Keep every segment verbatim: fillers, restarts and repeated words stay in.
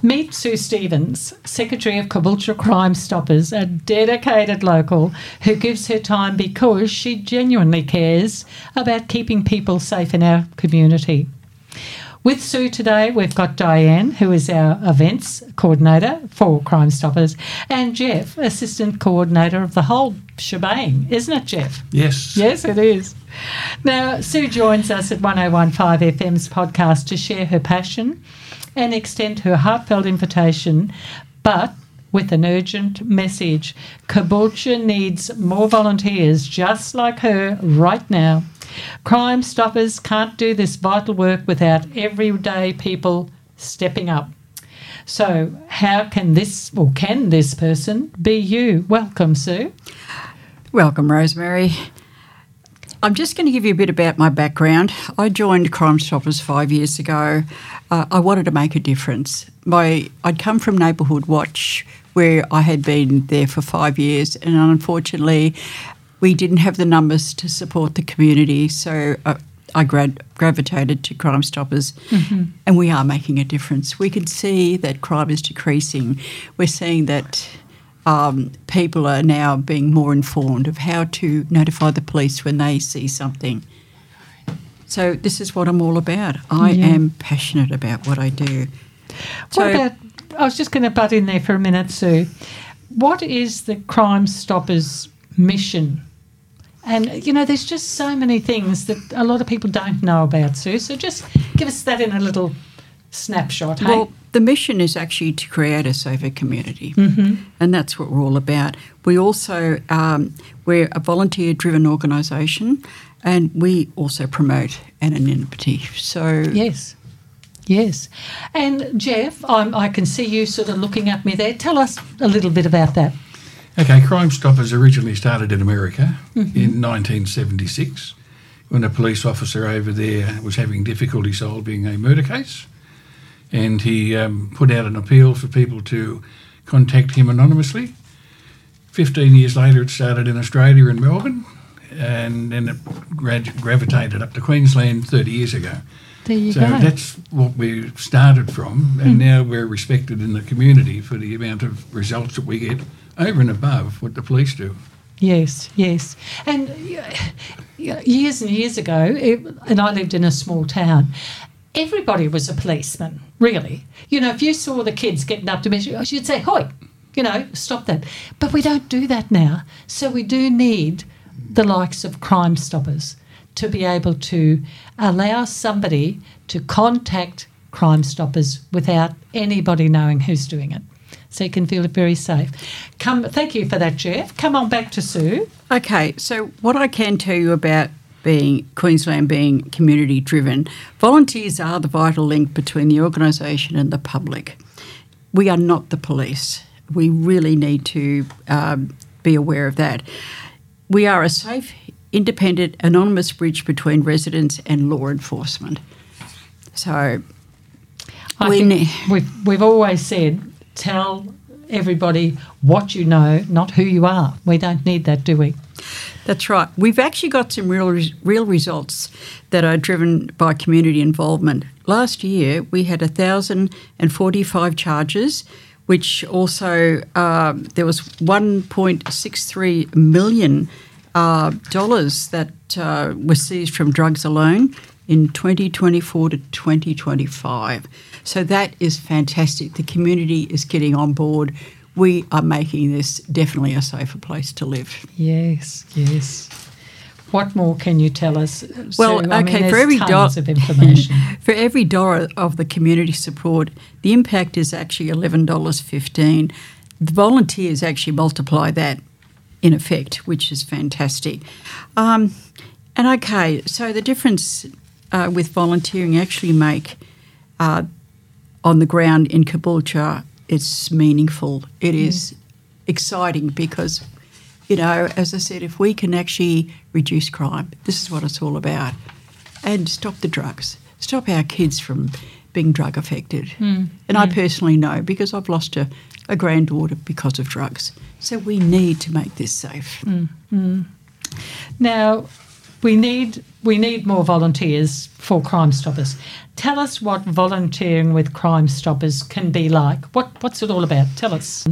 Meet Sue Stevens, Secretary of Caboolture Crime Stoppers, a dedicated local who gives her time because she genuinely cares about keeping people safe in our community. With Sue today, we've got Diane, who is our events coordinator for Crime Stoppers, and Jeff, assistant coordinator of the whole shebang. Isn't it, Jeff? Yes. Yes, it is. Now, Sue joins us at one oh one point five F M's podcast to share her passion and extend her heartfelt invitation, but with an urgent message. Caboolture needs more volunteers just like her right now. Crime Stoppers can't do this vital work without everyday people stepping up. So how can this, or can this person be you? Welcome, Sue. Welcome, Rosemary. I'm just going to give you a bit about my background. I joined Crime Stoppers five years ago. Uh, I wanted to make a difference. My, I'd come from Neighbourhood Watch, where I had been there for five years, and unfortunately we didn't have the numbers to support the community, so uh, I grad- gravitated to Crime Stoppers, mm-hmm. and we are making a difference. We can see that crime is decreasing. We're seeing that um, people are now being more informed of how to notify the police when they see something. So this is what I'm all about. I yeah. am passionate about what I do. What so, about, I was just going to butt in there for a minute, Sue. What is the Crime Stoppers mission? And, you know, there's just so many things that a lot of people don't know about, Sue. So just give us that in a little snapshot, hey? Well, the mission is actually to create a safer community, mm-hmm. and that's what we're all about. We also, um, we're a volunteer-driven organisation, and we also promote anonymity. So yes, yes. And, Jeff, I'm, I can see you sort of looking at me there. Tell us a little bit about that. Okay, Crime Stoppers originally started in America mm-hmm. in nineteen seventy-six when a police officer over there was having difficulty solving a murder case, and he um, put out an appeal for people to contact him anonymously. Fifteen years later it started in Australia in Melbourne, and then it grad- gravitated up to Queensland thirty years ago. There you so go. That's what we started from, and mm. now we're respected in the community for the amount of results that we get over and above what the police do. Yes, yes. And years and years ago, it, and I lived in a small town, everybody was a policeman, really. You know, if you saw the kids getting up to me, you'd say, "Hoi," you know, stop that. But we don't do that now. So we do need the likes of Crime Stoppers to be able to allow somebody to contact Crime Stoppers without anybody knowing who's doing it. So you can feel very safe. Come, thank you for that, Jeff. Come on back to Sue. Okay, so what I can tell you about being Queensland being community driven, volunteers are the vital link between the organisation and the public. We are not the police. We really need to um, be aware of that. We are a safe, independent, anonymous bridge between residents and law enforcement. So I we think ne- we've we've always said, tell everybody what you know, not who you are. We don't need that, do we? That's right. We've actually got some real real results that are driven by community involvement. Last year we had one thousand forty-five charges, which also uh, there was one point six three million uh, dollars that uh, was seized from drugs alone in twenty twenty-four to twenty twenty-five. So that is fantastic. The community is getting on board. We are making this definitely a safer place to live. Yes, yes. What more can you tell us? Well, Sue? okay, I mean, for every dollar of information. for every dollar of the community support, the impact is actually eleven dollars fifteen. The volunteers actually multiply that in effect, which is fantastic. Um, and okay, so the difference uh, with volunteering actually make uh, on the ground in Caboolture, it's meaningful. It mm. is exciting because, you know, as I said, if we can actually reduce crime, this is what it's all about, and stop the drugs, stop our kids from being drug affected. Mm. And mm. I personally know because I've lost a, a granddaughter because of drugs. So we need to make this safe. Mm. Mm. Now, we need we need more volunteers for Crime Stoppers. Tell us what volunteering with Crime Stoppers can be like. What what's it all about? Tell us.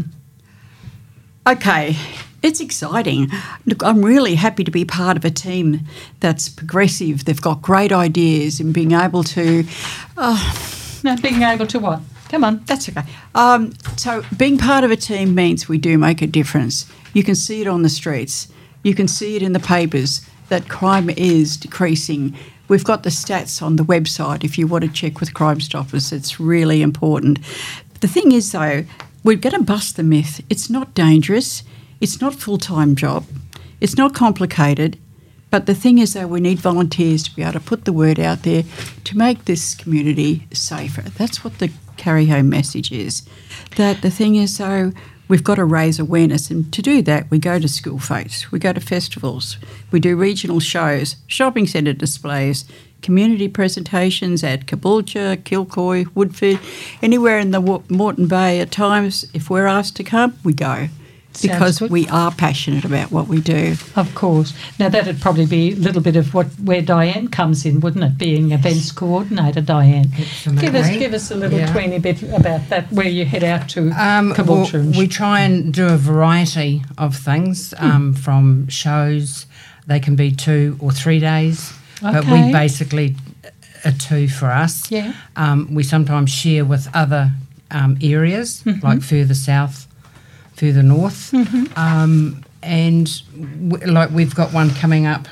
Okay, it's exciting. Look, I'm really happy to be part of a team that's progressive. They've got great ideas and being able to... Uh, Now, being able to what? Come on. That's okay. Um, so being part of a team means we do make a difference. You can see it on the streets. You can see it in the papers that crime is decreasing. We've got the stats on the website if you want to check with Crime Stoppers. It's really important. The thing is, though, we're going to bust the myth. It's not dangerous. It's not a full-time job. It's not complicated. But the thing is, though, we need volunteers to be able to put the word out there to make this community safer. That's what the carry home message is. That the thing is, though, we've got to raise awareness. And to do that, we go to school fetes, we go to festivals, we do regional shows, shopping centre displays, community presentations at Caboolture, Kilcoy, Woodford, anywhere in the Moreton Bay. At times, if we're asked to come, we go. Because we are passionate about what we do. Of course. Now, that'd probably be a little bit of what where Diane comes in, wouldn't it? Being events coordinator, Diane. Absolutely. Give us give us a little Yeah. tweeny bit about that, where you head out to Um, Caboolture. well, and we try and do a variety of things, um, from shows. They can be two or three days, but Okay. we basically are two for us. Yeah. Um, we sometimes share with other um, areas, Mm-hmm. like further south, further north. Mm-hmm. Um, and w- like we've got one coming up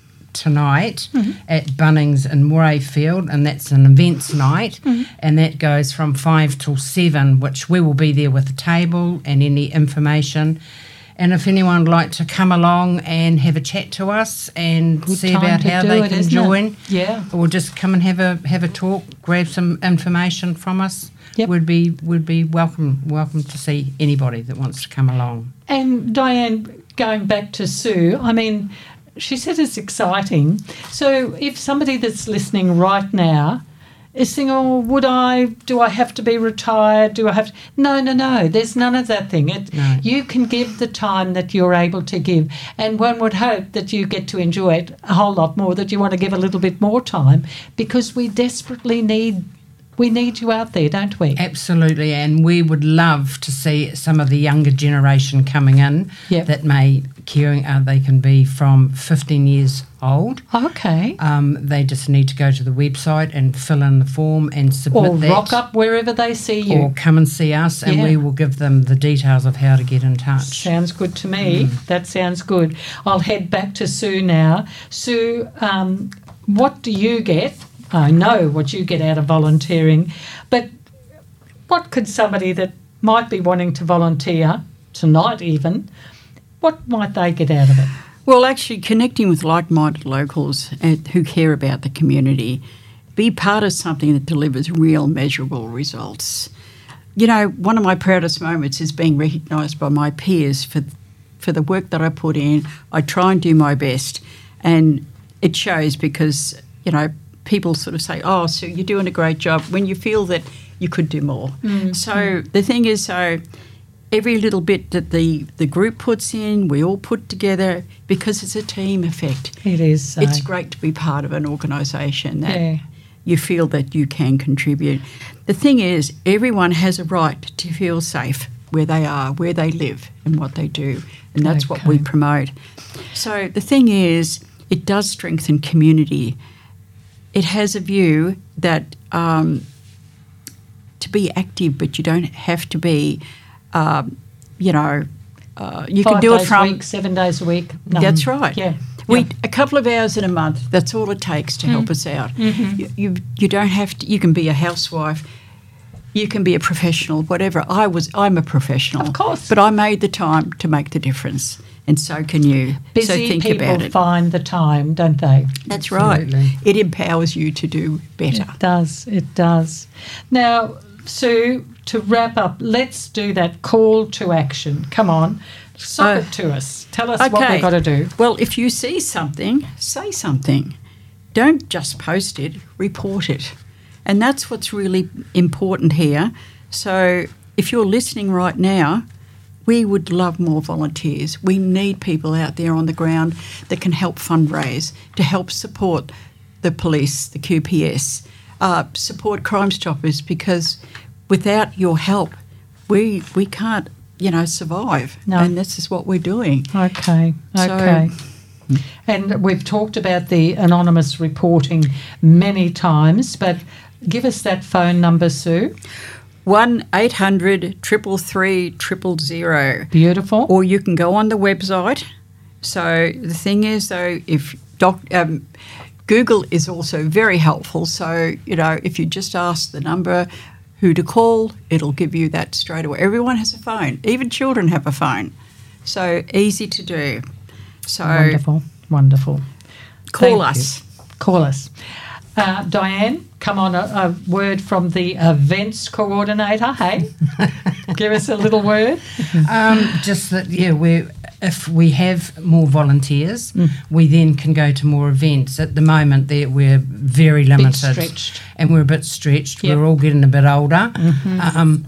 tonight Mm-hmm. at Bunnings in Morayfield, and that's an events night, Mm-hmm. and that goes from five till seven, which we will be there with a table and any information. And if anyone would like to come along and have a chat to us and Good see time about to how do they it, can isn't it? join, Yeah. or just come and have a have a talk, grab some information from us, Yep. would be would be welcome welcome to see anybody that wants to come along. And Diane, going back to Sue, I mean, she said it's exciting. So if somebody that's listening right now is thinking, oh, would I, do I have to be retired? Do I have to? No, no, no. There's none of that thing. It, No. You can give the time that you're able to give. And one would hope that you get to enjoy it a whole lot more, that you want to give a little bit more time, because we desperately need We need you out there, don't we? Absolutely, and we would love to see some of the younger generation coming in Yep. that may caring. Uh, they can be from fifteen years old. Okay. Um, they just need to go to the website and fill in the form and submit Or that. rock up wherever they see you. Or come and see us, and Yeah. we will give them the details of how to get in touch. Sounds good to me. That sounds good. I'll head back to Sue now. Sue, um, what do you get? I know what you get out of volunteering, but what could somebody that might be wanting to volunteer tonight even, what might they get out of it? Well, actually, connecting with like-minded locals uh, who care about the community, be part of something that delivers real, measurable results. You know, one of my proudest moments is being recognised by my peers for for the work that I put in. I try and do my best, and it shows because, you know, people sort of say, oh, so you're doing a great job, when you feel that you could do more. Mm. So the thing is, so every little bit that the, the group puts in, we all put together, because it's a team effect. It is so. It's great to be part of an organisation that Yeah. you feel that you can contribute. The thing is, everyone has a right to feel safe where they are, where they live and what they do, and that's what we Okay. promote. So the thing is, it does strengthen community. It has a view that um, to be active, but you don't have to be, um, you know, uh, you Five can do days it from. a week, seven days a week. No. That's right. Yeah. We Yeah. a couple of hours in a month. That's all it takes to help us out. You, you you don't have to. You can be a housewife. You can be a professional. Whatever. I was. I'm a professional. Of course. But I made the time to make the difference, and so can you. Busy so think people about it. find the time, don't they? That's Absolutely. right. It empowers you to do better. It does. It does. Now, Sue, to wrap up, let's do that call to action. Come on, sock Uh, it to us. Tell us what we've got to do. Well, if you see something, say something. Don't just post it, report it. And that's what's really important here. So if you're listening right now, we would love more volunteers. We need people out there on the ground that can help fundraise, to help support the police, the Q P S, uh, support Crime Stoppers, because without your help, we we can't, you know, survive. No. And this is what we're doing. Okay, So- okay. And we've talked about the anonymous reporting many times, but give us that phone number, Sue. one eight hundred three three three zero. Beautiful. Or you can go on the website. So the thing is, though, if doc, um, Google is also very helpful. So, you know, if you just ask the number who to call, it'll give you that straight away. Everyone has a phone. Even children have a phone. So easy to do. So Wonderful, wonderful. call Thank us. you. Call us. Uh, Diane, come on, a, a word from the events coordinator, hey? Give us a little word. Um, just that, yeah, we if we have more volunteers, Mm. we then can go to more events. At the moment, there we're very limited, stretched. and we're a bit stretched. Yep. We're all getting a bit older, um,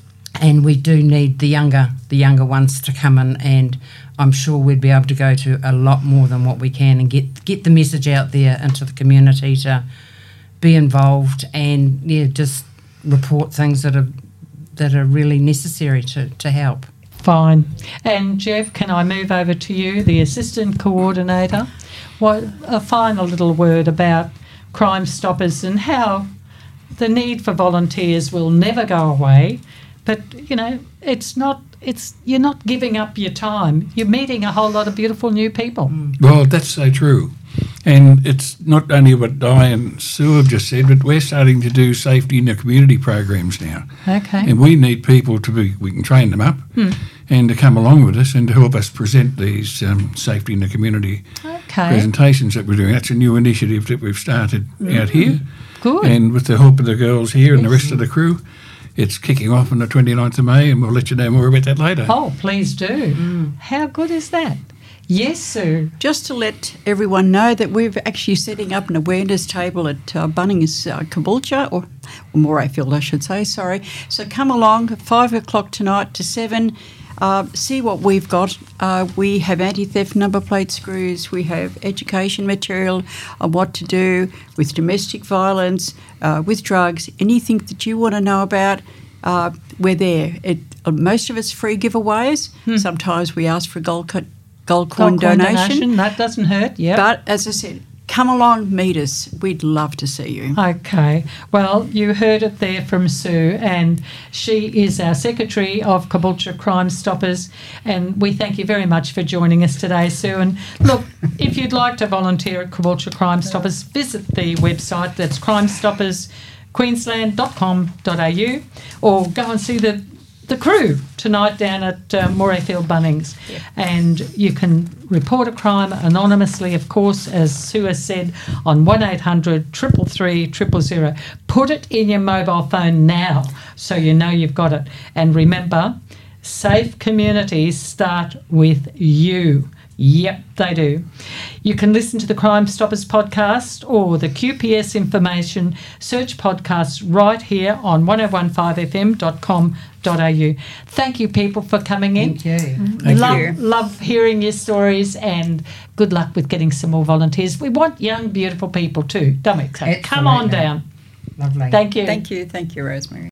and we do need the younger the younger ones to come in. And I'm sure we'd be able to go to a lot more than what we can, and get get the message out there into the community to be involved and yeah, just report things that are that are really necessary to, to help. Fine. And Jeff, can I move over to you, the assistant coordinator? What a final little word about Crime Stoppers and how the need for volunteers will never go away. But, you know, it's not, it's, you're not giving up your time. You're meeting a whole lot of beautiful new people. Well, that's so true. And it's not only what Di and Sue have just said, but we're starting to do safety in the community programs now. Okay. And we need people to be, we can train them up and to come along with us and to help us present these um, safety in the community Okay. presentations that we're doing. That's a new initiative that we've started out here. Good. And with the help of the girls here and the rest of the crew, it's kicking off on the twenty-ninth of May, and we'll let you know more about that later. Oh, please do. How good is that? Yes, Sue. Just to let everyone know that we're actually setting up an awareness table at uh, Bunnings uh, Caboolture, or, or Morayfield, I should say, sorry. So come along at five o'clock tonight to seven, uh, see what we've got. Uh, we have anti-theft number plate screws, we have education material on what to do with domestic violence, uh, with drugs, anything that you want to know about. Uh, we're there. It, uh, most of it's free giveaways. Sometimes we ask for gold cut. Gold coin Gold coin donation. That doesn't hurt, yeah. But as I said, come along, meet us. We'd love to see you. Okay. Well, you heard it there from Sue, and she is our Secretary of Caboolture Crime Stoppers, and we thank you very much for joining us today, Sue. And look, if you'd like to volunteer at Caboolture Crime Stoppers, visit the website. That's crime stoppers queensland dot com dot a u, or go and see the the crew tonight down at uh, Morayfield Bunnings. Yeah. And you can report a crime anonymously, of course, as Sue has said, on one eight hundred three three three zero zero. Put it in your mobile phone now so you know you've got it. And remember, safe communities start with you. Yep, they do. You can listen to the Crime Stoppers podcast or the Q P S information search podcasts right here on ten fifteen f m dot com dot a u. Thank you, people, for coming in. Thank you. Thank love, you. love hearing your stories, and good luck with getting some more volunteers. We want young, beautiful people too, don't we? So come on Absolutely. down. Lovely. Thank you. Thank you. Thank you, Rosemary.